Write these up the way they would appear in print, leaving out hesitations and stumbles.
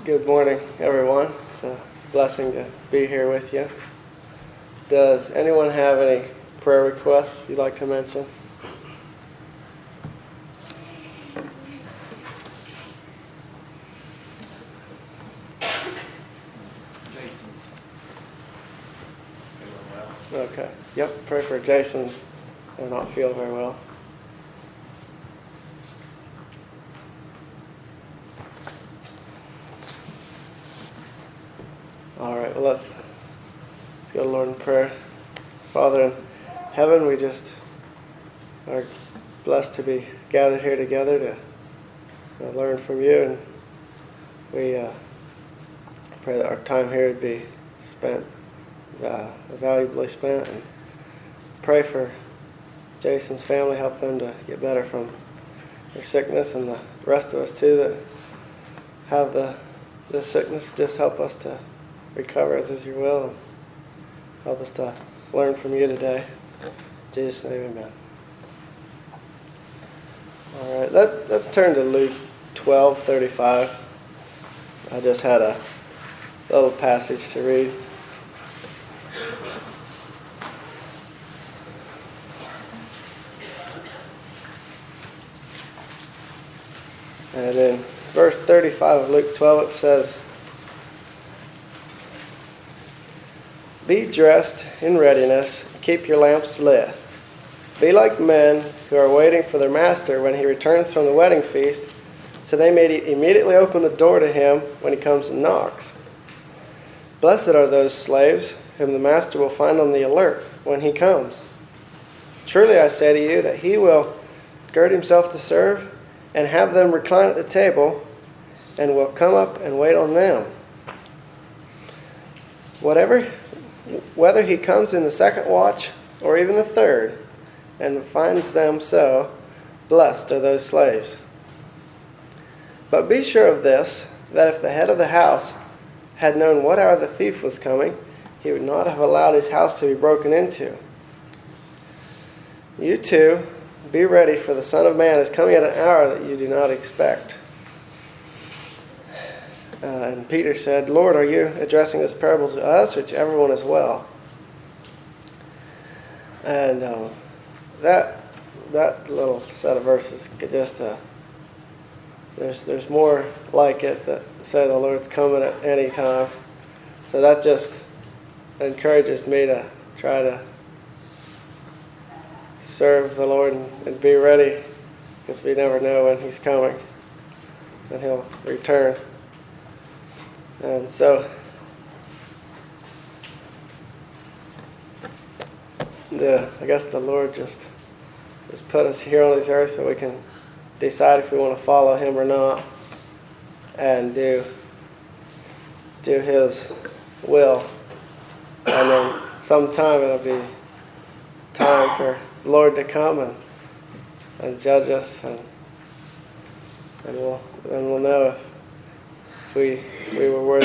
Good morning, everyone. It's a blessing to be here with you. Does anyone have any prayer requests you'd like to mention? Jason's feeling well. Okay. Yep, pray for Jason's. They're not feeling very well. All right, well, let's go to the Lord in prayer. Father in heaven, we just are blessed to be gathered here together to learn from you, and we pray that our time here would be spent, valuably spent, and pray for Jason's family, help them to get better from their sickness, and the rest of us too that have this sickness. Just help us to recover as is your will, and help us to learn from you today. In Jesus' name, amen. All right, let's turn to Luke 12:35. I just had a little passage to read. And in verse 35 of Luke 12 it says, "Be dressed in readiness, keep your lamps lit. Be like men who are waiting for their master when he returns from the wedding feast, so they may immediately open the door to him when he comes and knocks. Blessed are those slaves whom the master will find on the alert when he comes. Truly I say to you that he will gird himself to serve and have them recline at the table, and will come up and wait on them. Whether he comes in the second watch or even the third, and finds them so, blessed are those slaves. But be sure of this, that if the head of the house had known what hour the thief was coming, he would not have allowed his house to be broken into. You too, be ready, for the Son of Man is coming at an hour that you do not expect." And Peter said, "Lord, are you addressing this parable to us or to everyone as well?" And that little set of verses could just there's more like it that say the Lord's coming at any time. So that just encourages me to try to serve the Lord and be ready, because we never know when he's coming, when he'll return. And so I guess the Lord just put us here on this earth so we can decide if we want to follow him or not, and do his will. And then sometime it'll be time for the Lord to come and judge us, and we'll know if we were worthy.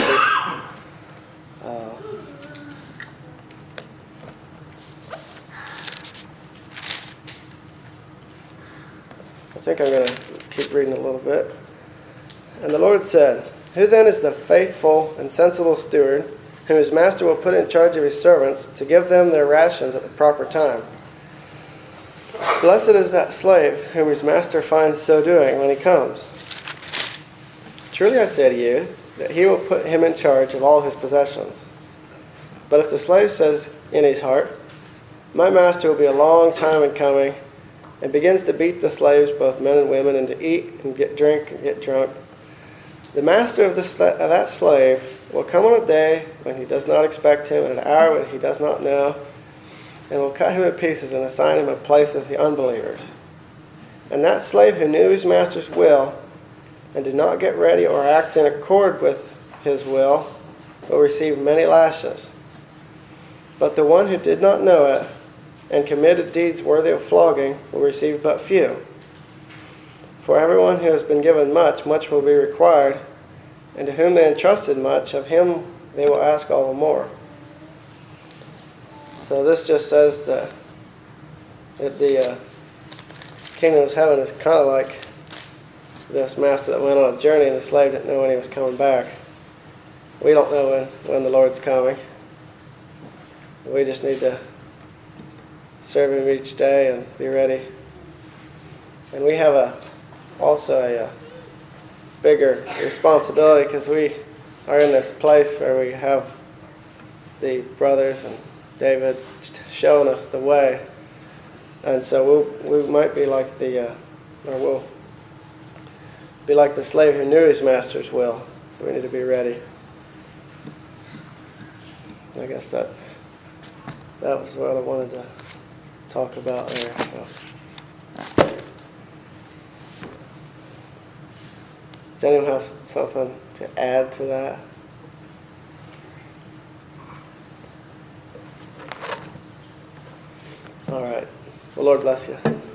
I think I'm going to keep reading a little bit. "And the Lord said, 'Who then is the faithful and sensible steward, whom his master will put in charge of his servants to give them their rations at the proper time? Blessed is that slave whom his master finds so doing when he comes. Truly I say to you that he will put him in charge of all his possessions. But if the slave says in his heart, my master will be a long time in coming, and begins to beat the slaves, both men and women, and to eat and get drink and get drunk, the master of that slave will come on a day when he does not expect him, at an hour when he does not know, and will cut him in pieces and assign him a place with the unbelievers. And that slave who knew his master's will and did not get ready or act in accord with his will receive many lashes. But the one who did not know it and committed deeds worthy of flogging will receive but few. For everyone who has been given much, much will be required, and to whom they entrusted much, of him they will ask all the more.'" So this just says that the kingdom of heaven is kind of like this master that went on a journey, and the slave didn't know when he was coming back. we don't know when the Lord's coming. We just need to serve Him each day and be ready. And we have also a bigger responsibility because we are in this place where we have the brothers and David showing us the way. And so we might be like we'll be like the slave who knew his master's will. So we need to be ready. I guess that was what I wanted to talk about there. So, does anyone have something to add to that? All right. Well, Lord bless you.